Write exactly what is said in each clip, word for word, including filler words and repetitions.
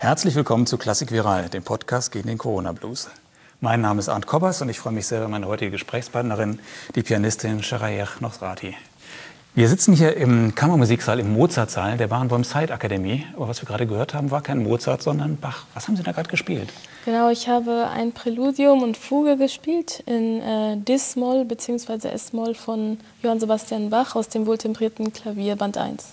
Herzlich willkommen zu Klassik Viral, dem Podcast gegen den Corona-Blues. Mein Name ist Arndt Koppers und ich freue mich sehr über meine heutige Gesprächspartnerin, die Pianistin Sharayeh Nosrati. Wir sitzen hier im Kammermusiksaal, im Mozartsaal der Barenboim-Said-Akademie. Aber was wir gerade gehört haben, war kein Mozart, sondern Bach. Was haben Sie da gerade gespielt? Genau, ich habe ein Präludium und Fuge gespielt in äh, Dis-Moll bzw. S-Moll von Johann Sebastian Bach aus dem wohltemperierten Klavier Band eins.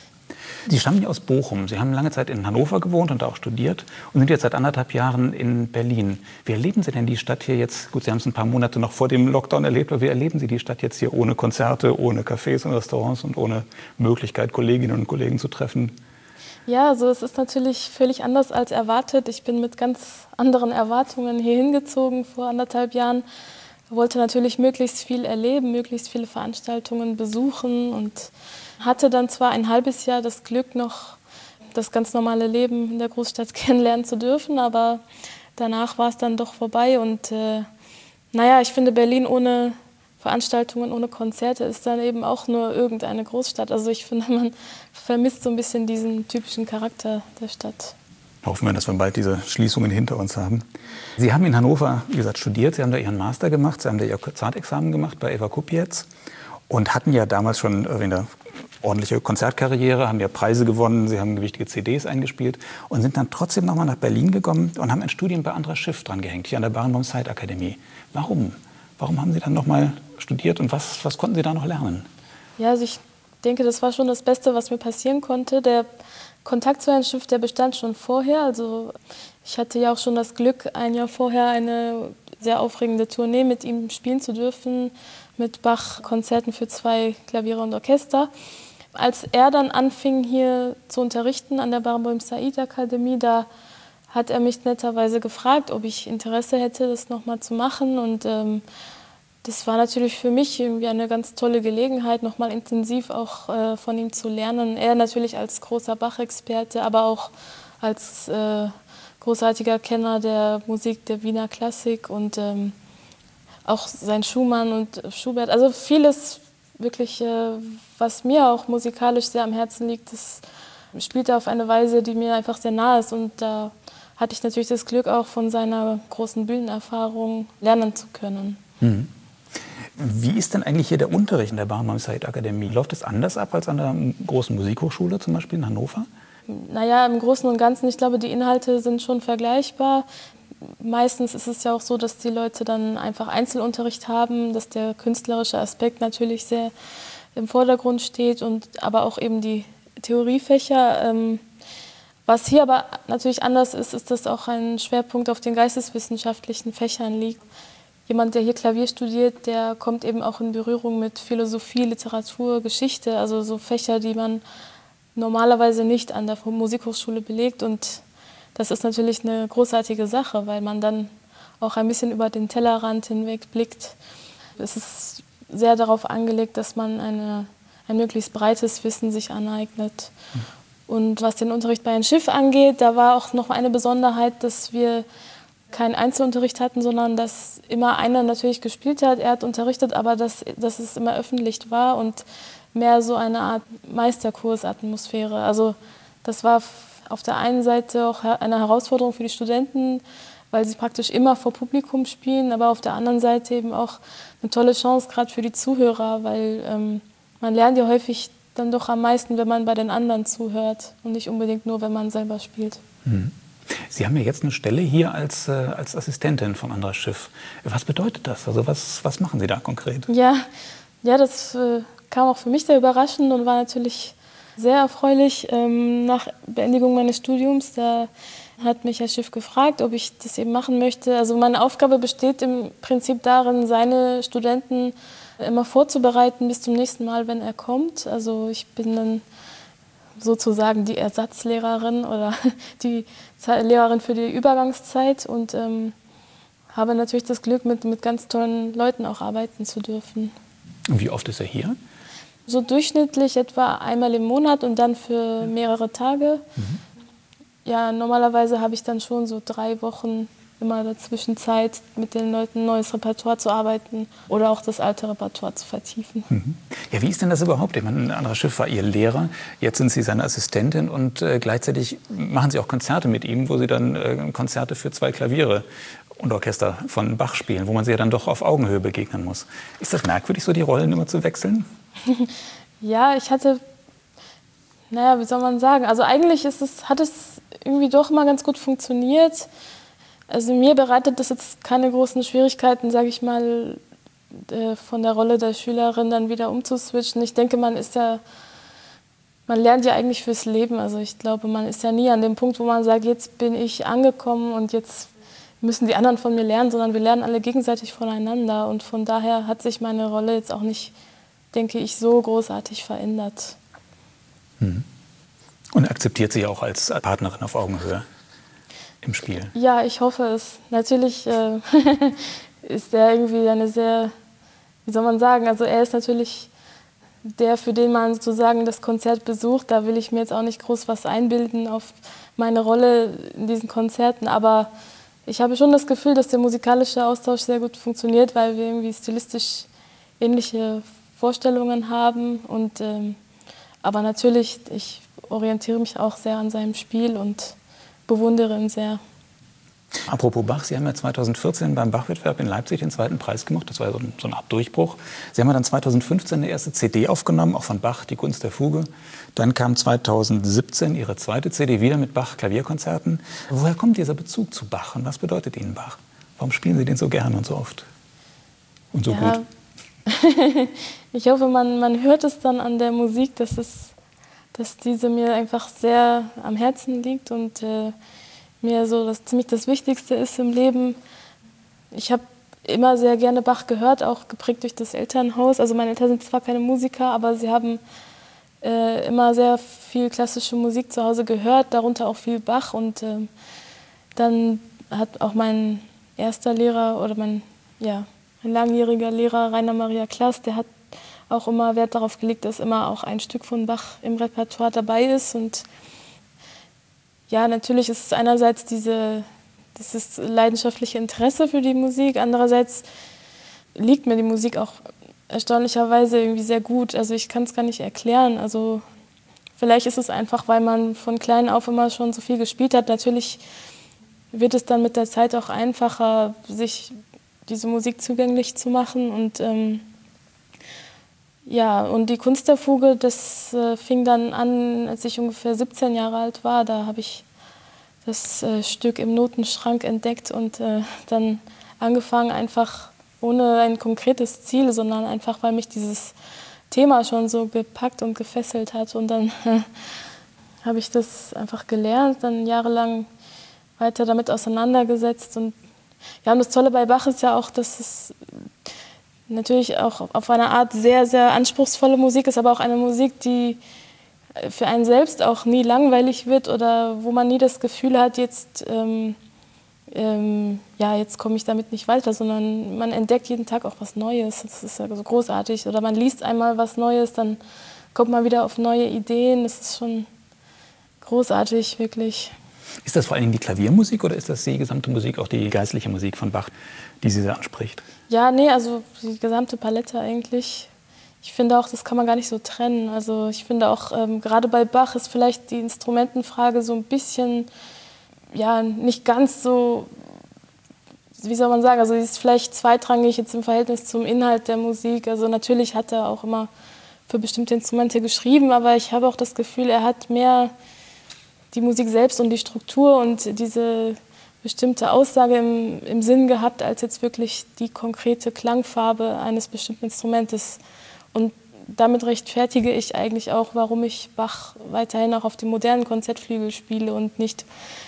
Sie stammen ja aus Bochum. Sie haben lange Zeit in Hannover gewohnt und auch studiert und sind jetzt seit anderthalb Jahren in Berlin. Wie erleben Sie denn die Stadt hier jetzt? Gut, Sie haben es ein paar Monate noch vor dem Lockdown erlebt, aber wie erleben Sie die Stadt jetzt hier ohne Konzerte, ohne Cafés und Restaurants und ohne Möglichkeit, Kolleginnen und Kollegen zu treffen? Ja, also es ist natürlich völlig anders als erwartet. Ich bin mit ganz anderen Erwartungen hier hingezogen vor anderthalb Jahren. Ich wollte natürlich möglichst viel erleben, möglichst viele Veranstaltungen besuchen und hatte dann zwar ein halbes Jahr das Glück, noch das ganz normale Leben in der Großstadt kennenlernen zu dürfen, aber danach war es dann doch vorbei. Und äh, naja, ich finde, Berlin ohne Veranstaltungen, ohne Konzerte ist dann eben auch nur irgendeine Großstadt. Also ich finde, man vermisst so ein bisschen diesen typischen Charakter der Stadt. Hoffen wir, dass wir bald diese Schließungen hinter uns haben. Sie haben in Hannover, wie gesagt, studiert. Sie haben da Ihren Master gemacht. Sie haben da Ihr Konzertexamen gemacht bei Eva Kupiec und hatten ja damals schon eine ordentliche Konzertkarriere, haben ja Preise gewonnen, Sie haben gewichtige C Ds eingespielt und sind dann trotzdem nochmal nach Berlin gekommen und haben ein Studium bei Andras Schiff dran gehängt, hier an der Barenboim-Said-Akademie. Warum? Warum haben Sie dann nochmal studiert und was, was konnten Sie da noch lernen? Ja, also ich denke, das war schon das Beste, was mir passieren konnte. Der Kontakt zu Herrn Schiff, der bestand schon vorher. Also ich hatte ja auch schon das Glück, ein Jahr vorher eine sehr aufregende Tournee mit ihm spielen zu dürfen, mit Bach-Konzerten für zwei Klaviere und Orchester. Als er dann anfing, hier zu unterrichten an der Barenboim-Said-Akademie, da hat er mich netterweise gefragt, ob ich Interesse hätte, das nochmal zu machen. Und ähm, das war natürlich für mich irgendwie eine ganz tolle Gelegenheit, nochmal intensiv auch äh, von ihm zu lernen. Er natürlich als großer Bach-Experte, aber auch als äh, großartiger Kenner der Musik der Wiener Klassik und ähm, auch sein Schumann und Schubert. Also vieles wirklich, äh, was mir auch musikalisch sehr am Herzen liegt, das spielt er auf eine Weise, die mir einfach sehr nahe ist. Und da hatte ich natürlich das Glück, auch von seiner großen Bühnenerfahrung lernen zu können. Mhm. Wie ist denn eigentlich hier der Unterricht in der Barenboim-Said-Akademie? Läuft es anders ab als an der großen Musikhochschule, zum Beispiel in Hannover? Naja, im Großen und Ganzen, ich glaube, die Inhalte sind schon vergleichbar. Meistens ist es ja auch so, dass die Leute dann einfach Einzelunterricht haben, dass der künstlerische Aspekt natürlich sehr im Vordergrund steht, und aber auch eben die Theoriefächer. Was hier aber natürlich anders ist, ist, dass auch ein Schwerpunkt auf den geisteswissenschaftlichen Fächern liegt. Jemand, der hier Klavier studiert, der kommt eben auch in Berührung mit Philosophie, Literatur, Geschichte, also so Fächer, die man normalerweise nicht an der Musikhochschule belegt. Und das ist natürlich eine großartige Sache, weil man dann auch ein bisschen über den Tellerrand hinweg blickt. Es ist sehr darauf angelegt, dass man eine, ein möglichst breites Wissen sich aneignet. Und was den Unterricht bei Herrn Schiff angeht, da war auch noch eine Besonderheit, dass wir keinen Einzelunterricht hatten, sondern dass immer einer natürlich gespielt hat, er hat unterrichtet, aber dass, dass es immer öffentlich war und mehr so eine Art Meisterkursatmosphäre. Also das war auf der einen Seite auch eine Herausforderung für die Studenten, weil sie praktisch immer vor Publikum spielen, aber auf der anderen Seite eben auch eine tolle Chance, gerade für die Zuhörer, weil ähm, man lernt ja häufig dann doch am meisten, wenn man bei den anderen zuhört und nicht unbedingt nur, wenn man selber spielt. Mhm. Sie haben ja jetzt eine Stelle hier als, äh, als Assistentin von Andras Schiff. Was bedeutet das? Also was, was machen Sie da konkret? Ja, ja das äh, kam auch für mich sehr überraschend und war natürlich sehr erfreulich. Ähm, nach Beendigung meines Studiums, da hat mich Herr Schiff gefragt, ob ich das eben machen möchte. Also meine Aufgabe besteht im Prinzip darin, seine Studenten immer vorzubereiten bis zum nächsten Mal, wenn er kommt. Also ich bin dann sozusagen die Ersatzlehrerin oder die Lehrerin für die Übergangszeit und ähm, habe natürlich das Glück, mit, mit ganz tollen Leuten auch arbeiten zu dürfen. Und wie oft ist er hier? So durchschnittlich etwa einmal im Monat und dann für mehrere Tage. Mhm. Ja, normalerweise habe ich dann schon so drei Wochen immer dazwischen Zeit, mit den Leuten ein neues Repertoire zu arbeiten oder auch das alte Repertoire zu vertiefen. Mhm. Ja, wie ist denn das überhaupt? Ich meine, Andras Schiff war Ihr Lehrer, jetzt sind Sie seine Assistentin und äh, gleichzeitig machen Sie auch Konzerte mit ihm, wo Sie dann äh, Konzerte für zwei Klaviere und Orchester von Bach spielen, wo man sich ja dann doch auf Augenhöhe begegnen muss. Ist das merkwürdig, so die Rollen immer zu wechseln? Ja, ich hatte, naja, wie soll man sagen, also eigentlich ist es, hat es irgendwie doch mal ganz gut funktioniert. Also mir bereitet das jetzt keine großen Schwierigkeiten, sage ich mal, von der Rolle der Schülerin dann wieder umzuswitchen. Ich denke, man ist ja, man lernt ja eigentlich fürs Leben. Also ich glaube, man ist ja nie an dem Punkt, wo man sagt, jetzt bin ich angekommen und jetzt müssen die anderen von mir lernen, sondern wir lernen alle gegenseitig voneinander. Und von daher hat sich meine Rolle jetzt auch nicht, denke ich, so großartig verändert. Mhm. Und akzeptiert Sie auch als Partnerin auf Augenhöhe im Spiel? Ja, ich hoffe es. Natürlich äh, ist er irgendwie eine sehr, wie soll man sagen, also er ist natürlich der, für den man sozusagen das Konzert besucht. Da will ich mir jetzt auch nicht groß was einbilden auf meine Rolle in diesen Konzerten, aber ich habe schon das Gefühl, dass der musikalische Austausch sehr gut funktioniert, weil wir irgendwie stilistisch ähnliche Vorstellungen haben. Und, ähm, aber natürlich, ich orientiere mich auch sehr an seinem Spiel und bewundere ihn sehr. Apropos Bach, Sie haben ja zweitausendvierzehn beim Bach-Wettbewerb in Leipzig den zweiten Preis gemacht. Das war so, ein, so eine Art Durchbruch. Sie haben ja dann zweitausendfünfzehn eine erste C D aufgenommen, auch von Bach, Die Gunst der Fuge. Dann kam zweitausendsiebzehn Ihre zweite C D wieder mit Bach-Klavierkonzerten. Woher kommt dieser Bezug zu Bach und was bedeutet Ihnen Bach? Warum spielen Sie den so gern und so oft und so ja. gut? Ich hoffe, man, man hört es dann an der Musik, dass, es, dass diese mir einfach sehr am Herzen liegt und äh, mir so das ziemlich das Wichtigste ist im Leben. Ich habe immer sehr gerne Bach gehört, auch geprägt durch das Elternhaus. Also meine Eltern sind zwar keine Musiker, aber sie haben äh, immer sehr viel klassische Musik zu Hause gehört, darunter auch viel Bach. Und äh, dann hat auch mein erster Lehrer oder mein, ja, mein langjähriger Lehrer Rainer Maria Klaas, der hat auch immer Wert darauf gelegt, dass immer auch ein Stück von Bach im Repertoire dabei ist. Und ja, natürlich ist es einerseits diese, dieses leidenschaftliche Interesse für die Musik, andererseits liegt mir die Musik auch erstaunlicherweise irgendwie sehr gut. Also ich kann es gar nicht erklären. Also vielleicht ist es einfach, weil man von klein auf immer schon so viel gespielt hat. Natürlich wird es dann mit der Zeit auch einfacher, sich diese Musik zugänglich zu machen. Und ähm, ja, und die Kunst der Fuge, das äh, fing dann an, als ich ungefähr siebzehn Jahre alt war. Da habe ich das äh, Stück im Notenschrank entdeckt und äh, dann angefangen, einfach ohne ein konkretes Ziel, sondern einfach, weil mich dieses Thema schon so gepackt und gefesselt hat. Und dann äh, habe ich das einfach gelernt, dann jahrelang weiter damit auseinandergesetzt. Und ja, und das Tolle bei Bach ist ja auch, dass es natürlich auch auf eine Art sehr, sehr anspruchsvolle Musik ist, aber auch eine Musik, die für einen selbst auch nie langweilig wird oder wo man nie das Gefühl hat, jetzt, ähm, ähm, ja, jetzt komme ich damit nicht weiter, sondern man entdeckt jeden Tag auch was Neues. Das ist ja so großartig. Oder man liest einmal was Neues, dann kommt man wieder auf neue Ideen. Das ist schon großartig, wirklich. Ist das vor allem die Klaviermusik oder ist das die gesamte Musik, auch die geistliche Musik von Bach, die Sie sehr anspricht? Ja, nee, also die gesamte Palette eigentlich. Ich finde auch, das kann man gar nicht so trennen. Also ich finde auch, ähm, gerade bei Bach ist vielleicht die Instrumentenfrage so ein bisschen, ja, nicht ganz so, wie soll man sagen, also sie ist vielleicht zweitrangig jetzt im Verhältnis zum Inhalt der Musik. Also natürlich hat er auch immer für bestimmte Instrumente geschrieben, aber ich habe auch das Gefühl, er hat mehr die Musik selbst und die Struktur und diese bestimmte Aussage im, im Sinn gehabt, als jetzt wirklich die konkrete Klangfarbe eines bestimmten Instrumentes. Und damit rechtfertige ich eigentlich auch, warum ich Bach weiterhin auch auf dem modernen Konzertflügel spiele und nicht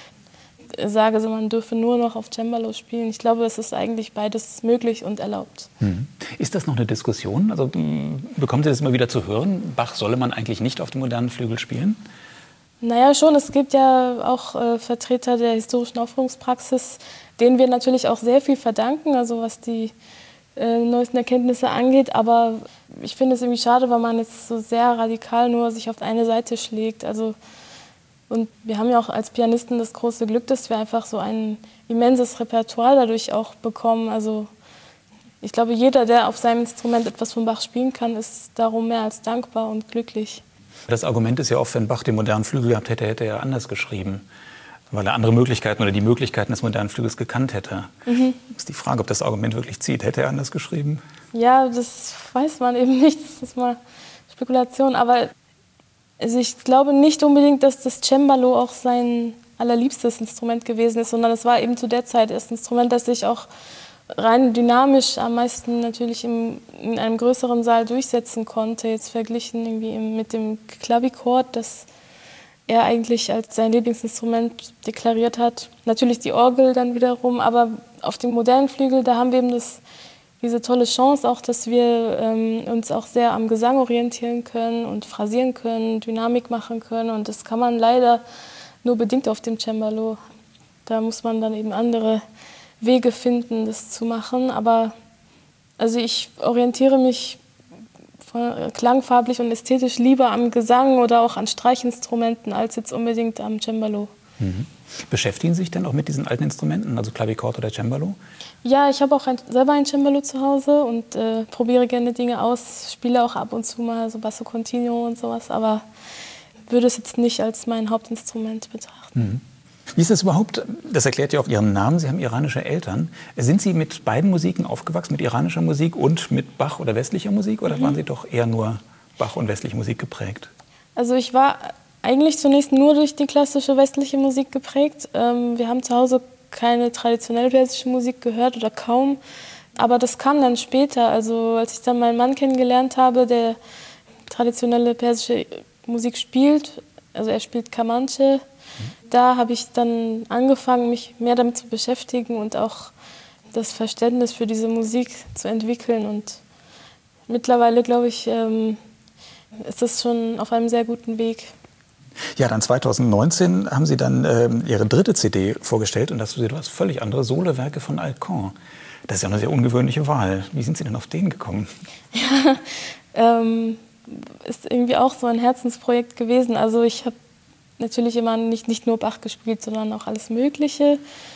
sage, also man dürfe nur noch auf Cembalo spielen. Ich glaube, es ist eigentlich beides möglich und erlaubt. Hm. Ist das noch eine Diskussion? Also bekommen Sie das immer wieder zu hören? Bach solle man eigentlich nicht auf dem modernen Flügel spielen? Naja, schon. Es gibt ja auch äh, Vertreter der historischen Aufführungspraxis, denen wir natürlich auch sehr viel verdanken, also was die äh, neuesten Erkenntnisse angeht. Aber ich finde es irgendwie schade, weil man jetzt so sehr radikal nur sich auf eine Seite schlägt. Also Und wir haben ja auch als Pianisten das große Glück, dass wir einfach so ein immenses Repertoire dadurch auch bekommen. Also ich glaube, jeder, der auf seinem Instrument etwas von Bach spielen kann, ist darum mehr als dankbar und glücklich. Das Argument ist ja oft, wenn Bach den modernen Flügel gehabt hätte, hätte er anders geschrieben, weil er andere Möglichkeiten oder die Möglichkeiten des modernen Flügels gekannt hätte. Mhm. Ist die Frage, ob das Argument wirklich zieht. Hätte er anders geschrieben? Ja, das weiß man eben nicht. Das ist mal Spekulation. Aber also ich glaube nicht unbedingt, dass das Cembalo auch sein allerliebstes Instrument gewesen ist, sondern es war eben zu der Zeit das Instrument, das sich auch rein dynamisch am meisten natürlich im, in einem größeren Saal durchsetzen konnte. Jetzt verglichen irgendwie mit dem Klavichord, das er eigentlich als sein Lieblingsinstrument deklariert hat. Natürlich die Orgel dann wiederum, aber auf dem modernen Flügel, da haben wir eben das, diese tolle Chance auch, dass wir ähm, uns auch sehr am Gesang orientieren können und phrasieren können, Dynamik machen können. Und das kann man leider nur bedingt auf dem Cembalo. Da muss man dann eben andere Wege finden, das zu machen. Aber also ich orientiere mich klangfarblich und ästhetisch lieber am Gesang oder auch an Streichinstrumenten als jetzt unbedingt am Cembalo. Mhm. Beschäftigen Sie sich denn auch mit diesen alten Instrumenten, also Klavichord oder Cembalo? Ja, ich habe auch ein, selber ein Cembalo zu Hause und äh, probiere gerne Dinge aus, spiele auch ab und zu mal so Basso Continuo und sowas, aber würde es jetzt nicht als mein Hauptinstrument betrachten. Mhm. Wie ist das überhaupt? Das erklärt ja auch Ihren Namen. Sie haben iranische Eltern. Sind Sie mit beiden Musiken aufgewachsen, mit iranischer Musik und mit Bach oder westlicher Musik? Oder mhm. waren Sie doch eher nur Bach und westliche Musik geprägt? Also ich war eigentlich zunächst nur durch die klassische westliche Musik geprägt. Ähm, wir haben zu Hause keine traditionelle persische Musik gehört oder kaum. Aber das kam dann später. Also als ich dann meinen Mann kennengelernt habe, der traditionelle persische Musik spielt, also er spielt Kamanche, da habe ich dann angefangen, mich mehr damit zu beschäftigen und auch das Verständnis für diese Musik zu entwickeln. Und mittlerweile, glaube ich, ähm, ist das schon auf einem sehr guten Weg. Ja, dann zweitausendneunzehn haben Sie dann ähm, Ihre dritte C D vorgestellt und das sind etwas völlig andere, Solowerke von Alkan. Das ist ja eine sehr ungewöhnliche Wahl. Wie sind Sie denn auf den gekommen? Ja, ähm, ist irgendwie auch so ein Herzensprojekt gewesen. Also ich habe natürlich immer nicht, nicht nur Bach gespielt, sondern auch alles Mögliche.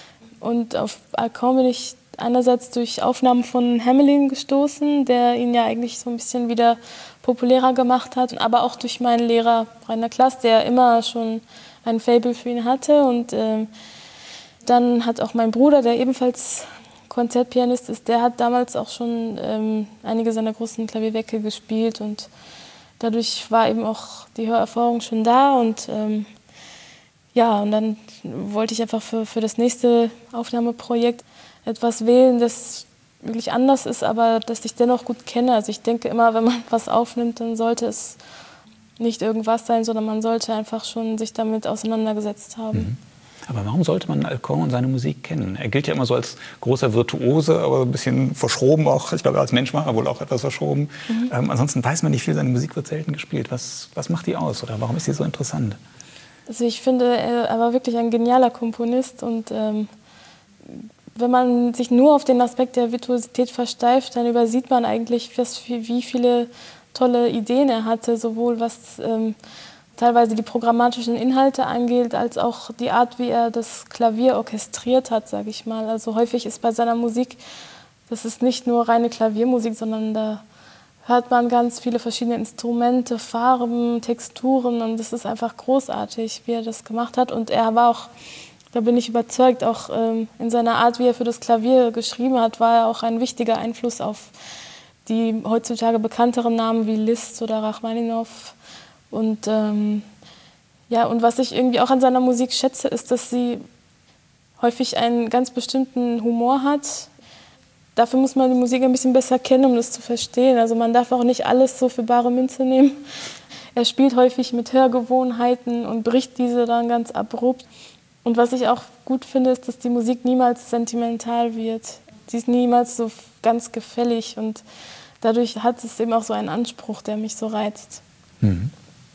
Und auf Alkan bin ich einerseits durch Aufnahmen von Hamelin gestoßen, der ihn ja eigentlich so ein bisschen wieder populärer gemacht hat, aber auch durch meinen Lehrer Rainer Klass, der immer schon ein Faible für ihn hatte. Und äh, dann hat auch mein Bruder, der ebenfalls Konzertpianist ist, der hat damals auch schon ähm, einige seiner großen Klavierwerke gespielt und dadurch war eben auch die Hörerfahrung schon da und ähm, ja, und dann wollte ich einfach für, für das nächste Aufnahmeprojekt etwas wählen, das wirklich anders ist, aber das ich dennoch gut kenne. Also ich denke immer, wenn man was aufnimmt, dann sollte es nicht irgendwas sein, sondern man sollte einfach schon sich damit auseinandergesetzt haben. Mhm. Aber warum sollte man Alkan und seine Musik kennen? Er gilt ja immer so als großer Virtuose, aber ein bisschen verschroben auch. Ich glaube, als Mensch war er wohl auch etwas verschroben. Mhm. Ähm, ansonsten weiß man nicht viel, seine Musik wird selten gespielt. Was, was macht die aus oder warum ist sie so interessant? Also ich finde, er war wirklich ein genialer Komponist und ähm, wenn man sich nur auf den Aspekt der Virtuosität versteift, dann übersieht man eigentlich, was, wie viele tolle Ideen er hatte, sowohl was ähm, teilweise die programmatischen Inhalte angeht, als auch die Art, wie er das Klavier orchestriert hat, sage ich mal. Also häufig ist bei seiner Musik, das ist nicht nur reine Klaviermusik, sondern da hört man ganz viele verschiedene Instrumente, Farben, Texturen und das ist einfach großartig, wie er das gemacht hat. Und er war auch, da bin ich überzeugt, auch ähm, in seiner Art, wie er für das Klavier geschrieben hat, war er auch ein wichtiger Einfluss auf die heutzutage bekannteren Namen wie Liszt oder Rachmaninow. Und, ähm, ja, und was ich irgendwie auch an seiner Musik schätze, ist, dass sie häufig einen ganz bestimmten Humor hat. Dafür muss man die Musik ein bisschen besser kennen, um das zu verstehen. Also man darf auch nicht alles so für bare Münze nehmen. Er spielt häufig mit Hörgewohnheiten und bricht diese dann ganz abrupt. Und was ich auch gut finde, ist, dass die Musik niemals sentimental wird. Sie ist niemals so ganz gefällig und dadurch hat es eben auch so einen Anspruch, der mich so reizt. Mhm.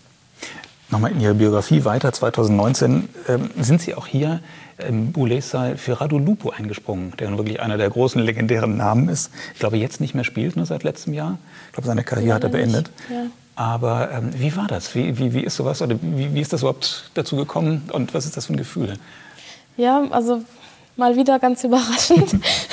Nochmal in Ihre Biografie weiter, zweitausendneunzehn ähm, sind Sie auch hier im Boulez-Saal für Radu Lupo eingesprungen, der nun wirklich einer der großen legendären Namen ist. Ich glaube, jetzt nicht mehr spielt, nur seit letztem Jahr. Ich glaube, seine Karriere ja, hat er beendet. Ja. Aber ähm, wie war das? Wie, wie, wie ist sowas oder wie, wie ist das überhaupt dazu gekommen und was ist das für ein Gefühl? Ja, also mal wieder ganz überraschend.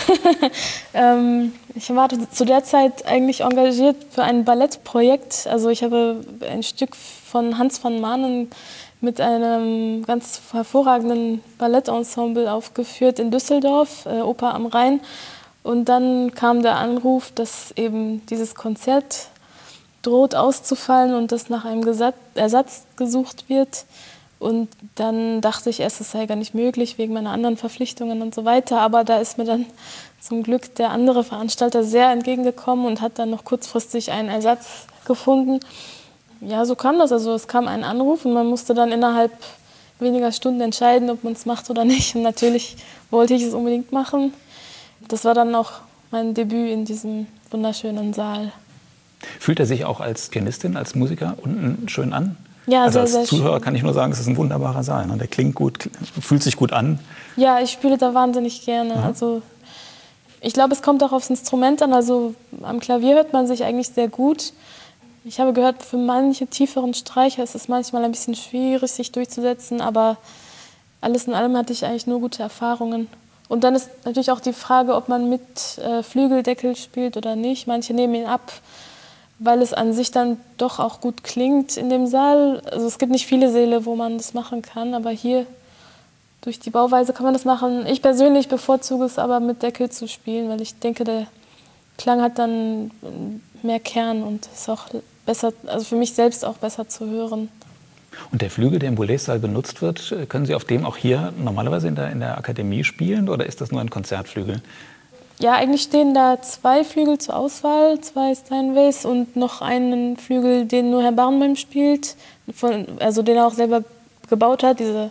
ähm, ich war zu der Zeit eigentlich engagiert für ein Ballettprojekt. Also ich habe ein Stück von Hans van Maanen mit einem ganz hervorragenden Ballettensemble aufgeführt in Düsseldorf, äh, Oper am Rhein. Und dann kam der Anruf, dass eben dieses Konzert droht auszufallen und dass nach einem Ersatz gesucht wird. Und dann dachte ich erst, es sei gar nicht möglich, wegen meiner anderen Verpflichtungen und so weiter. Aber da ist mir dann zum Glück der andere Veranstalter sehr entgegengekommen und hat dann noch kurzfristig einen Ersatz gefunden. Ja, so kam das. Also es kam ein Anruf und man musste dann innerhalb weniger Stunden entscheiden, ob man es macht oder nicht. Und natürlich wollte ich es unbedingt machen. Das war dann auch mein Debüt in diesem wunderschönen Saal. Fühlt er sich auch als Pianistin, als Musiker unten schön an? Ja, also sehr, als sehr Zuhörer schön. kann ich nur sagen, es ist ein wunderbarer Saal. Der klingt gut, fühlt sich gut an. Ja, ich spiele da wahnsinnig gerne. Ja. Also ich glaube, es kommt auch aufs Instrument an. Also am Klavier hört man sich eigentlich sehr gut. Ich habe gehört, für manche tieferen Streicher ist es manchmal ein bisschen schwierig, sich durchzusetzen. Aber alles in allem hatte ich eigentlich nur gute Erfahrungen. Und dann ist natürlich auch die Frage, ob man mit äh, Flügeldeckel spielt oder nicht. Manche nehmen ihn ab, weil es an sich dann doch auch gut klingt in dem Saal. Also es gibt nicht viele Säle, wo man das machen kann, aber hier durch die Bauweise kann man das machen. Ich persönlich bevorzuge es aber mit Deckel zu spielen, weil ich denke, der Klang hat dann mehr Kern und ist auch besser, also für mich selbst auch besser zu hören. Und der Flügel, der im Boulez-Saal benutzt wird, können Sie auf dem auch hier normalerweise in der, in der Akademie spielen oder ist das nur ein Konzertflügel? Ja, eigentlich stehen da zwei Flügel zur Auswahl, zwei Steinways und noch einen Flügel, den nur Herr Barenboim spielt, von, also den er auch selber gebaut hat, diese,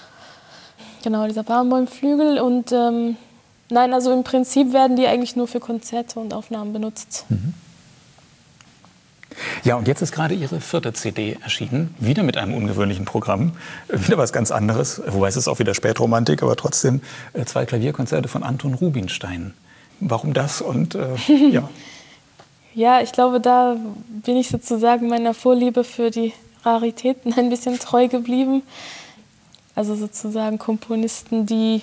genau, dieser Barenboim-Flügel. Und ähm, nein, also im Prinzip werden die eigentlich nur für Konzerte und Aufnahmen benutzt. Mhm. Ja, und jetzt ist gerade Ihre vierte C D erschienen, wieder mit einem ungewöhnlichen Programm, wieder was ganz anderes, wobei es ist auch wieder Spätromantik, aber trotzdem äh, zwei Klavierkonzerte von Anton Rubinstein. Warum das und äh, ja. Ja, ich glaube, da bin ich sozusagen meiner Vorliebe für die Raritäten ein bisschen treu geblieben. Also sozusagen Komponisten, die,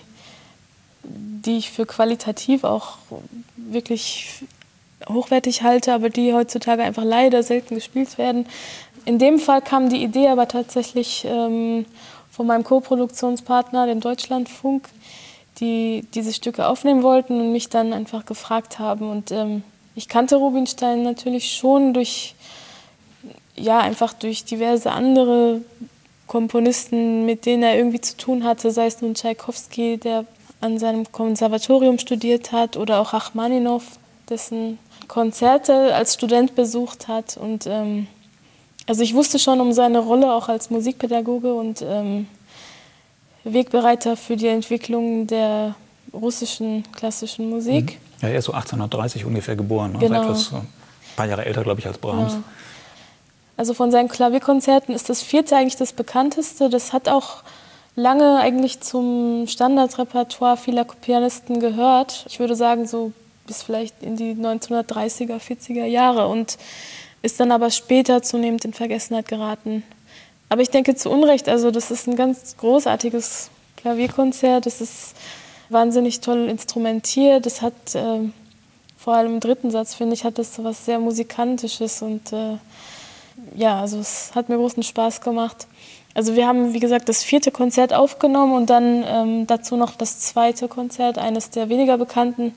die ich für qualitativ auch wirklich hochwertig halte, aber die heutzutage einfach leider selten gespielt werden. In dem Fall kam die Idee aber tatsächlich ähm, von meinem Co-Produktionspartner, dem Deutschlandfunk, die diese Stücke aufnehmen wollten und mich dann einfach gefragt haben. Und ähm, ich kannte Rubinstein natürlich schon durch, ja, einfach durch diverse andere Komponisten, mit denen er irgendwie zu tun hatte, sei es nun Tschaikowski, der an seinem Konservatorium studiert hat, oder auch Rachmaninow, dessen Konzerte als Student besucht hat. Und ähm, also ich wusste schon um seine Rolle auch als Musikpädagoge und ähm, Wegbereiter für die Entwicklung der russischen klassischen Musik. Ja, er ist so achtzehnhundertdreißig ungefähr geboren, genau. also etwas, ein paar Jahre älter, glaube ich, als Brahms. Ja. Also von seinen Klavierkonzerten ist das vierte eigentlich das bekannteste. Das hat auch lange eigentlich zum Standardrepertoire vieler Pianisten gehört. Ich würde sagen, so bis vielleicht in die neunzehnhundertdreißiger, vierziger Jahre und ist dann aber später zunehmend in Vergessenheit geraten. Aber ich denke zu Unrecht, also das ist ein ganz großartiges Klavierkonzert, das ist wahnsinnig toll instrumentiert, das hat äh, vor allem im dritten Satz, finde ich, hat das so was sehr Musikantisches und äh, ja, also es hat mir großen Spaß gemacht. Also wir haben, wie gesagt, das vierte Konzert aufgenommen und dann ähm, dazu noch das zweite Konzert, eines der weniger bekannten.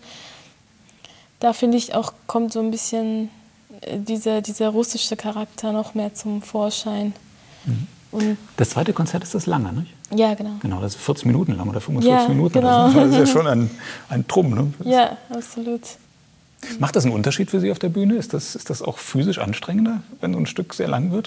Da finde ich auch, kommt so ein bisschen äh, dieser, dieser russische Charakter noch mehr zum Vorschein. Mhm. Und das zweite Konzert ist das lange, nicht? Ja, genau. Genau, das ist vierzig Minuten lang oder fünfundvierzig ja, Minuten. Genau. Das ist ja schon ein, ein Trumm, ne? Ja, absolut. Macht das einen Unterschied für Sie auf der Bühne? Ist das, ist das auch physisch anstrengender, wenn so ein Stück sehr lang wird?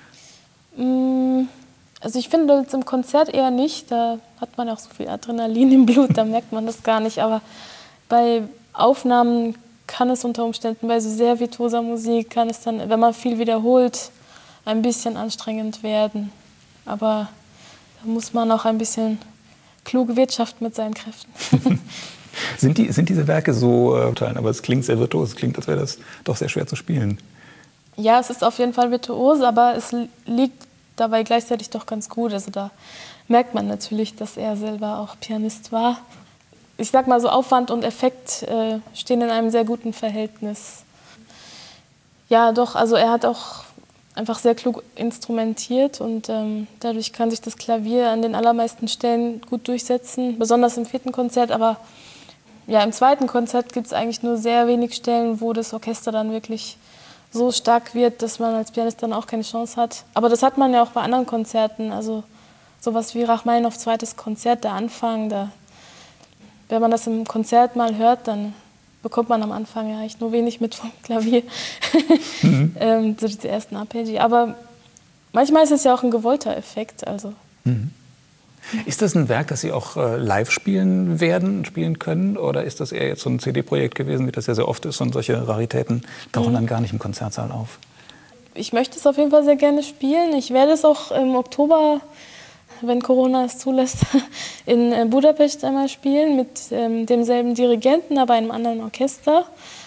Also ich finde jetzt im Konzert eher nicht. Da hat man auch so viel Adrenalin im Blut, da merkt man das gar nicht. Aber bei Aufnahmen kann es unter Umständen, bei so sehr virtuoser Musik, kann es dann, wenn man viel wiederholt, ein bisschen anstrengend werden. Aber da muss man auch ein bisschen klug wirtschaften mit seinen Kräften. Sind, die, sind diese Werke so, äh, aber es klingt sehr virtuos, es klingt, als wäre das doch sehr schwer zu spielen. Ja, es ist auf jeden Fall virtuos, aber es liegt dabei gleichzeitig doch ganz gut. Also da merkt man natürlich, dass er selber auch Pianist war. Ich sag mal so, Aufwand und Effekt äh, stehen in einem sehr guten Verhältnis. Ja, doch, also er hat auch einfach sehr klug instrumentiert und ähm, dadurch kann sich das Klavier an den allermeisten Stellen gut durchsetzen, besonders im vierten Konzert, aber ja, im zweiten Konzert gibt es eigentlich nur sehr wenig Stellen, wo das Orchester dann wirklich so stark wird, dass man als Pianist dann auch keine Chance hat. Aber das hat man ja auch bei anderen Konzerten, also sowas wie Rachmaninows zweites Konzert, der Anfang, da, wenn man das im Konzert mal hört, dann bekommt man am Anfang ja eigentlich nur wenig mit vom Klavier, mhm. ähm, so diese ersten Arpeggi. Aber manchmal ist es ja auch ein gewollter Effekt. Also. Mhm. Ist das ein Werk, das Sie auch äh, live spielen werden, spielen können? Oder ist das eher jetzt so ein C D-Projekt gewesen, wie das ja sehr oft ist und solche Raritäten tauchen mhm. dann gar nicht im Konzertsaal auf? Ich möchte es auf jeden Fall sehr gerne spielen. Ich werde es auch im Oktober, wenn Corona es zulässt, in Budapest einmal spielen mit ähm, demselben Dirigenten, aber einem anderen Orchester.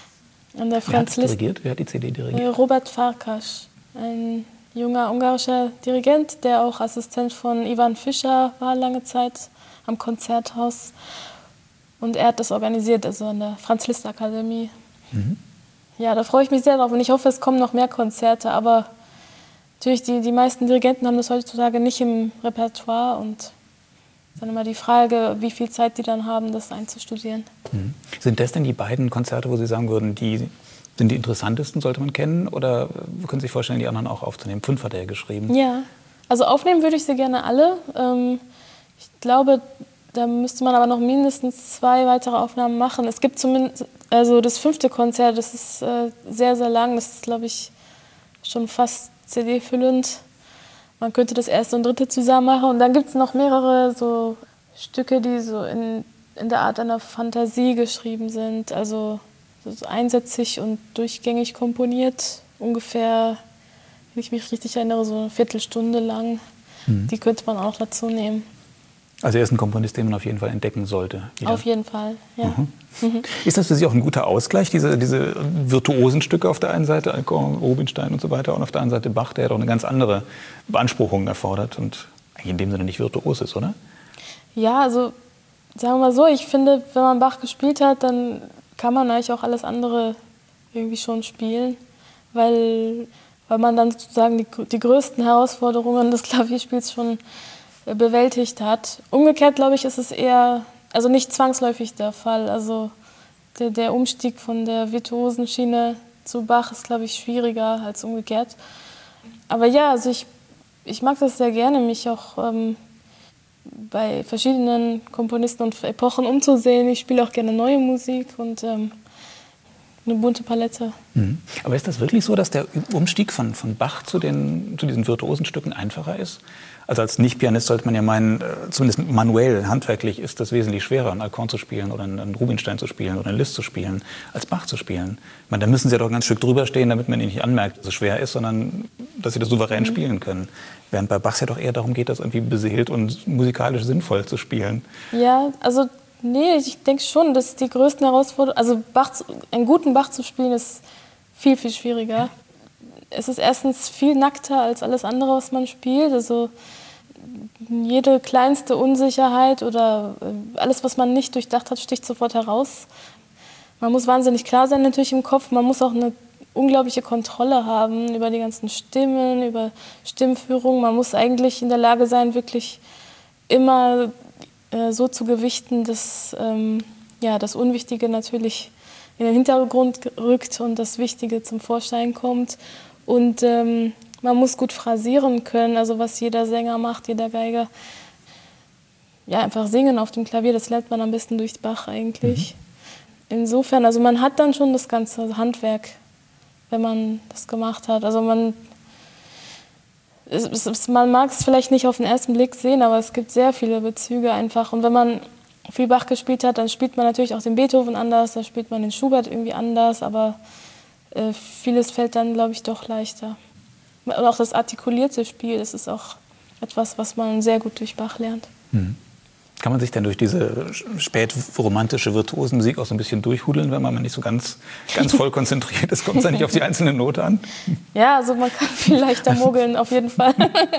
An der Wer hat dirigiert? Wer hat die C D dirigiert? Robert Farkas, ein junger ungarischer Dirigent, der auch Assistent von Ivan Fischer war lange Zeit am Konzerthaus. Und er hat das organisiert, also an der Franz-Liszt-Akademie. Mhm. Ja, da freue ich mich sehr drauf und ich hoffe, es kommen noch mehr Konzerte, aber natürlich, die, die meisten Dirigenten haben das heutzutage nicht im Repertoire und es ist dann immer die Frage, wie viel Zeit die dann haben, das einzustudieren. Mhm. Sind das denn die beiden Konzerte, wo Sie sagen würden, die sind die interessantesten, sollte man kennen? Oder können Sie sich vorstellen, die anderen auch aufzunehmen? Fünf hat er ja geschrieben. Ja, also aufnehmen würde ich sie gerne alle. Ähm, ich glaube, da müsste man aber noch mindestens zwei weitere Aufnahmen machen. Es gibt zumindest, also das fünfte Konzert, das ist äh, sehr, sehr lang. Das ist, glaube ich, schon fast C D-füllend. Man könnte das erste und dritte zusammen machen. Und dann gibt es noch mehrere so Stücke, die so in, in der Art einer Fantasie geschrieben sind. Also so einsätzig und durchgängig komponiert. Ungefähr, wenn ich mich richtig erinnere, so eine Viertelstunde lang. Mhm. Die könnte man auch dazu nehmen. Also er ist ein Komponist, den man auf jeden Fall entdecken sollte. Wieder. Auf jeden Fall, ja. Mhm. Mhm. Ist das für Sie auch ein guter Ausgleich, diese, diese virtuosen Stücke auf der einen Seite, Alcor, Rubinstein und so weiter, und auf der anderen Seite Bach, der ja doch eine ganz andere Beanspruchung erfordert und eigentlich in dem Sinne nicht virtuos ist, oder? Ja, also sagen wir mal so, ich finde, wenn man Bach gespielt hat, dann kann man eigentlich auch alles andere irgendwie schon spielen, weil, weil man dann sozusagen die, die größten Herausforderungen des Klavierspiels schon bewältigt hat. Umgekehrt, glaube ich, ist es eher, also nicht zwangsläufig der Fall. Also der, der Umstieg von der virtuosen Schiene zu Bach ist, glaube ich, schwieriger als umgekehrt. Aber ja, also ich, ich mag das sehr gerne, mich auch ähm, bei verschiedenen Komponisten und Epochen umzusehen. Ich spiele auch gerne neue Musik und ähm, eine bunte Palette. Mhm. Aber ist das wirklich so, dass der Umstieg von, von Bach zu, den, zu diesen virtuosen Stücken einfacher ist? Also als Nicht-Pianist sollte man ja meinen, zumindest manuell, handwerklich ist das wesentlich schwerer, einen Alcorn zu spielen oder einen Rubinstein zu spielen oder einen Liszt zu spielen, als Bach zu spielen. Ich meine, da müssen Sie ja doch ein ganz Stück drüber stehen, damit man Ihnen nicht anmerkt, dass es schwer ist, sondern dass Sie das souverän mhm. spielen können. Während bei Bach ja doch eher darum geht, das irgendwie beseelt und musikalisch sinnvoll zu spielen. Ja, also nee, ich denke schon, dass die größten Herausforderungen, also Bach, einen guten Bach zu spielen, ist viel, viel schwieriger. Es ist erstens viel nackter als alles andere, was man spielt. Also jede kleinste Unsicherheit oder alles, was man nicht durchdacht hat, sticht sofort heraus. Man muss wahnsinnig klar sein natürlich im Kopf. Man muss auch eine unglaubliche Kontrolle haben über die ganzen Stimmen, über Stimmführung. Man muss eigentlich in der Lage sein, wirklich immer äh, so zu gewichten, dass ähm, ja, das Unwichtige natürlich in den Hintergrund rückt und das Wichtige zum Vorschein kommt. Und ähm, man muss gut phrasieren können, also was jeder Sänger macht, jeder Geiger. Ja, einfach singen auf dem Klavier, das lernt man am besten durch Bach eigentlich. Mhm. Insofern, also man hat dann schon das ganze Handwerk, wenn man das gemacht hat. Also man, es, es, man mag es vielleicht nicht auf den ersten Blick sehen, aber es gibt sehr viele Bezüge einfach. Und wenn man viel Bach gespielt hat, dann spielt man natürlich auch den Beethoven anders, dann spielt man den Schubert irgendwie anders, aber äh, vieles fällt dann, glaube ich, doch leichter. Und auch das artikulierte Spiel, das ist auch etwas, was man sehr gut durch Bach lernt. Hm. Kann man sich denn durch diese spätromantische Virtuosenmusik auch so ein bisschen durchhudeln, wenn man nicht so ganz, ganz voll konzentriert ist? Kommt es da nicht auf die einzelne Note an? Ja, also man kann viel leichter mogeln, auf jeden Fall.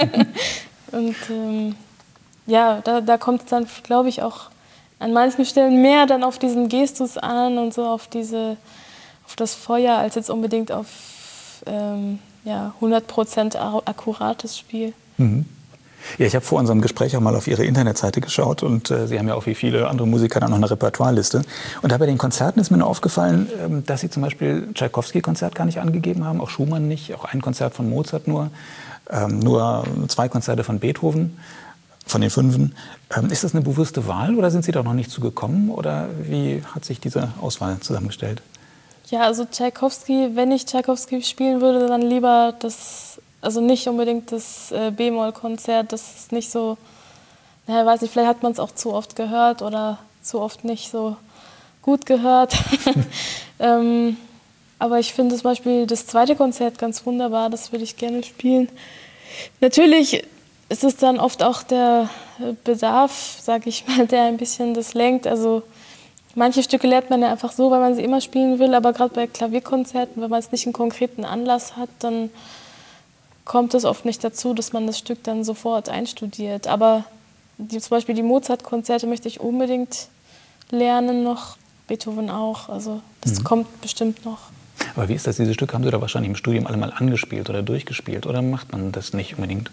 Und ähm, ja, da, da kommt es dann, glaube ich, auch an manchen Stellen mehr dann auf diesen Gestus an und so auf, diese, auf das Feuer, als jetzt unbedingt auf ähm, ja, hundert Prozent akkurates Spiel. Mhm. Ja, ich habe vor unserem Gespräch auch mal auf Ihre Internetseite geschaut und äh, Sie haben ja auch wie viele andere Musiker dann noch eine Repertoireliste. Und da bei den Konzerten ist mir nur aufgefallen, ähm, dass Sie zum Beispiel Tschaikowski-Konzert gar nicht angegeben haben, auch Schumann nicht, auch ein Konzert von Mozart nur, ähm, nur zwei Konzerte von Beethoven, von den Fünfen. Ähm, ist das eine bewusste Wahl oder sind Sie da noch nicht zugekommen oder wie hat sich diese Auswahl zusammengestellt? Ja, also Tschaikowski, wenn ich Tschaikowski spielen würde, dann lieber das, also nicht unbedingt das äh, B-Moll-Konzert, das ist nicht so, naja, weiß nicht, vielleicht hat man es auch zu oft gehört oder zu oft nicht so gut gehört. ähm, aber ich finde zum Beispiel das zweite Konzert ganz wunderbar, das würde ich gerne spielen. Natürlich ist es dann oft auch der Bedarf, sage ich mal, der ein bisschen das lenkt, also manche Stücke lernt man ja einfach so, weil man sie immer spielen will, aber gerade bei Klavierkonzerten, wenn man es nicht einen konkreten Anlass hat, dann kommt es oft nicht dazu, dass man das Stück dann sofort einstudiert. Aber die, zum Beispiel die Mozart-Konzerte möchte ich unbedingt lernen noch, Beethoven auch, also das mhm. kommt bestimmt noch. Aber wie ist das, diese Stücke haben Sie da wahrscheinlich im Studium alle mal angespielt oder durchgespielt oder macht man das nicht unbedingt?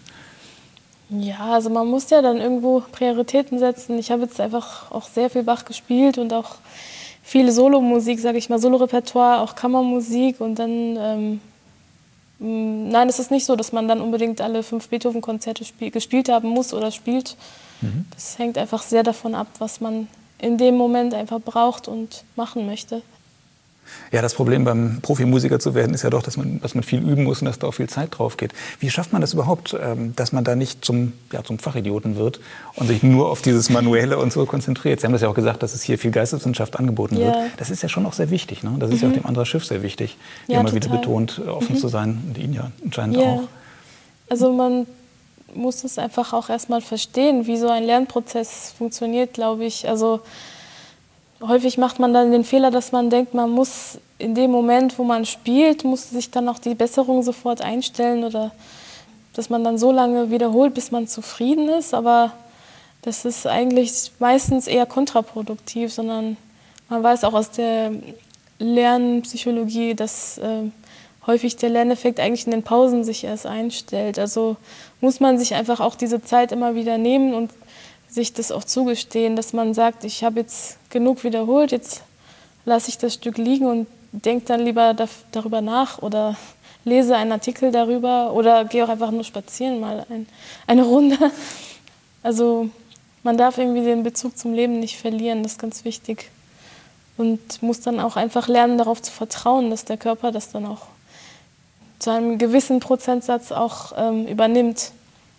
Ja, also man muss ja dann irgendwo Prioritäten setzen. Ich habe jetzt einfach auch sehr viel Bach gespielt und auch viel Solomusik, sage ich mal, Solorepertoire, auch Kammermusik. Und dann, ähm, nein, es ist nicht so, dass man dann unbedingt alle fünf Beethoven-Konzerte spiel- gespielt haben muss oder spielt. Mhm. Das hängt einfach sehr davon ab, was man in dem Moment einfach braucht und machen möchte. Ja, das Problem beim Profimusiker zu werden ist ja doch, dass man, dass man viel üben muss und dass da auch viel Zeit drauf geht. Wie schafft man das überhaupt, dass man da nicht zum, ja, zum Fachidioten wird und sich nur auf dieses Manuelle und so konzentriert? Sie haben das ja auch gesagt, dass es hier viel Geisteswissenschaft angeboten ja. wird. Das ist ja schon auch sehr wichtig. Ne? Das ist mhm. ja auch dem Andras Schiff sehr wichtig, wie ja, immer total. wieder betont, offen mhm. zu sein. Und Ihnen ja anscheinend ja. auch. Also man muss es einfach auch erstmal verstehen, wie so ein Lernprozess funktioniert, glaube ich. Also häufig macht man dann den Fehler, dass man denkt, man muss in dem Moment, wo man spielt, muss sich dann auch die Besserung sofort einstellen oder dass man dann so lange wiederholt, bis man zufrieden ist. Aber das ist eigentlich meistens eher kontraproduktiv, sondern man weiß auch aus der Lernpsychologie, dass äh, häufig der Lerneffekt eigentlich in den Pausen sich erst einstellt. Also muss man sich einfach auch diese Zeit immer wieder nehmen und sich das auch zugestehen, dass man sagt, ich habe jetzt genug wiederholt, jetzt lasse ich das Stück liegen und denke dann lieber da, darüber nach oder lese einen Artikel darüber oder gehe auch einfach nur spazieren, mal ein, eine Runde. Also man darf irgendwie den Bezug zum Leben nicht verlieren, das ist ganz wichtig. Und muss dann auch einfach lernen, darauf zu vertrauen, dass der Körper das dann auch zu einem gewissen Prozentsatz auch ähm, übernimmt.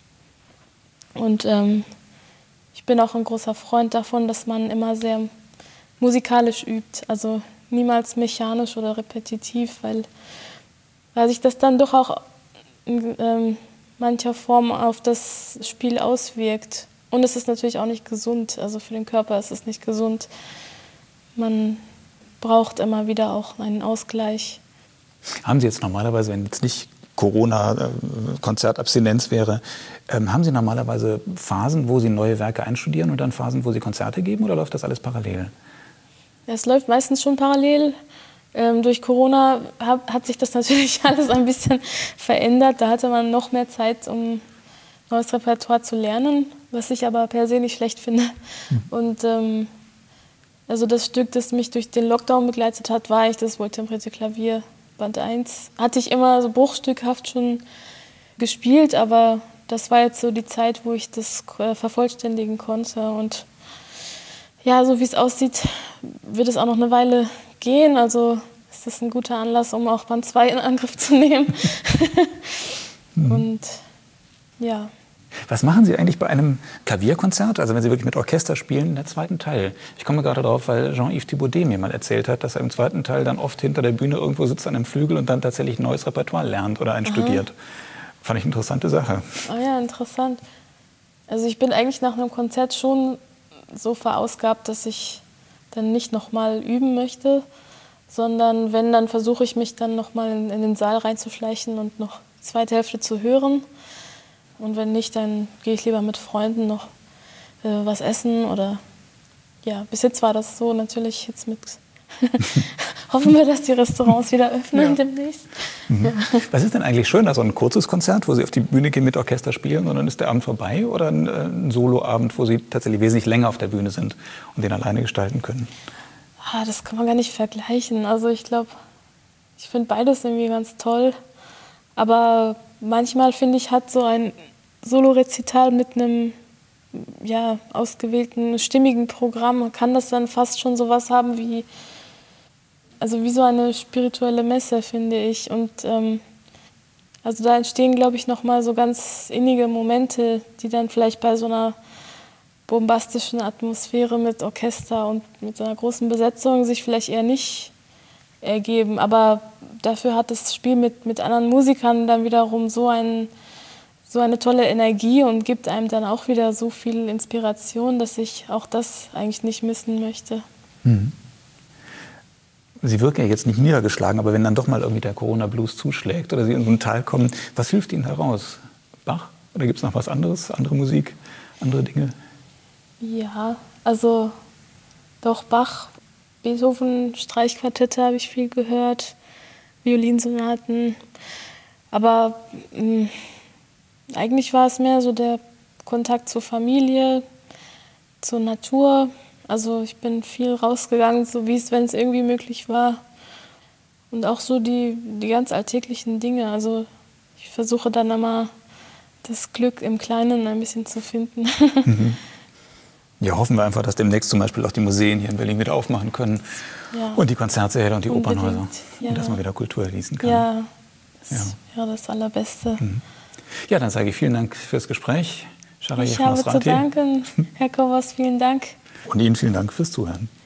Und ähm, ich bin auch ein großer Freund davon, dass man immer sehr musikalisch übt, also niemals mechanisch oder repetitiv, weil, weil sich das dann doch auch in ähm, mancher Form auf das Spiel auswirkt. Und es ist natürlich auch nicht gesund, also für den Körper ist es nicht gesund. Man braucht immer wieder auch einen Ausgleich. Haben Sie jetzt normalerweise, wenn jetzt nicht Corona-Konzertabstinenz wäre, ähm, haben Sie normalerweise Phasen, wo Sie neue Werke einstudieren und dann Phasen, wo Sie Konzerte geben oder läuft das alles parallel? Es läuft meistens schon parallel. Ähm, durch Corona hab, hat sich das natürlich alles ein bisschen verändert. Da hatte man noch mehr Zeit, um neues Repertoire zu lernen, was ich aber per se nicht schlecht finde. Mhm. Und ähm, also das Stück, das mich durch den Lockdown begleitet hat, war ich das Wohltemperiertes Klavier. Band eins hatte ich immer so bruchstückhaft schon gespielt, aber das war jetzt so die Zeit, wo ich das äh, vervollständigen konnte. Und ja, so wie es aussieht, wird es auch noch eine Weile gehen. Also ist das ein guter Anlass, um auch Band zwei in Angriff zu nehmen. Und ja. Was machen Sie eigentlich bei einem Klavierkonzert, also wenn Sie wirklich mit Orchester spielen, in der zweiten Teil? Ich komme gerade drauf, weil Jean-Yves Thibaudet mir mal erzählt hat, dass er im zweiten Teil dann oft hinter der Bühne irgendwo sitzt an einem Flügel und dann tatsächlich ein neues Repertoire lernt oder einstudiert. Fand ich eine interessante Sache. Oh ja, interessant. Also ich bin eigentlich nach einem Konzert schon so verausgabt, dass ich dann nicht nochmal üben möchte, sondern wenn, dann versuche ich mich dann nochmal in, in den Saal reinzuschleichen und noch die zweite Hälfte zu hören. Und wenn nicht, dann gehe ich lieber mit Freunden noch äh, was essen oder ja, bis jetzt war das so natürlich jetzt mit hoffen wir, dass die Restaurants wieder öffnen ja. demnächst. Mhm. Ja. Was ist denn eigentlich schöner, so ein kurzes Konzert, wo Sie auf die Bühne gehen mit Orchester spielen und dann ist der Abend vorbei, oder ein, äh, ein Soloabend, wo Sie tatsächlich wesentlich länger auf der Bühne sind und den alleine gestalten können? Ah, das kann man gar nicht vergleichen. Also ich glaube, ich finde beides irgendwie ganz toll. Aber manchmal, finde ich, hat so ein Solo-Rezital mit einem ja, ausgewählten, stimmigen Programm, kann das dann fast schon sowas haben wie Also wie so eine spirituelle Messe, finde ich. Und ähm, also da entstehen, glaube ich, nochmal so ganz innige Momente, die dann vielleicht bei so einer bombastischen Atmosphäre mit Orchester und mit so einer großen Besetzung sich vielleicht eher nicht ergeben. Aber dafür hat das Spiel mit, mit anderen Musikern dann wiederum so, ein, so eine tolle Energie und gibt einem dann auch wieder so viel Inspiration, dass ich auch das eigentlich nicht missen möchte. Mhm. Sie wirken ja jetzt nicht niedergeschlagen, aber wenn dann doch mal irgendwie der Corona-Blues zuschlägt oder Sie in so ein Tal kommen, was hilft Ihnen heraus? Bach? Oder gibt es noch was anderes, andere Musik, andere Dinge? Ja, also doch Bach, Beethoven, Streichquartette habe ich viel gehört, Violinsonaten. Aber mh, eigentlich war es mehr so der Kontakt zur Familie, zur Natur. Also ich bin viel rausgegangen, so wie es, wenn es irgendwie möglich war. Und auch so die, die ganz alltäglichen Dinge. Also ich versuche dann immer das Glück im Kleinen ein bisschen zu finden. Mhm. Ja, hoffen wir einfach, dass demnächst zum Beispiel auch die Museen hier in Berlin wieder aufmachen können. Ja. Und die Konzertsäle und die Unbedingt. Opernhäuser. Ja. Und dass man wieder Kultur genießen kann. Ja, das ja. wäre das Allerbeste. Mhm. Ja, dann sage ich vielen Dank fürs Gespräch. Ich habe zu danken, Herr Kovos, vielen Dank. Und Ihnen vielen Dank fürs Zuhören.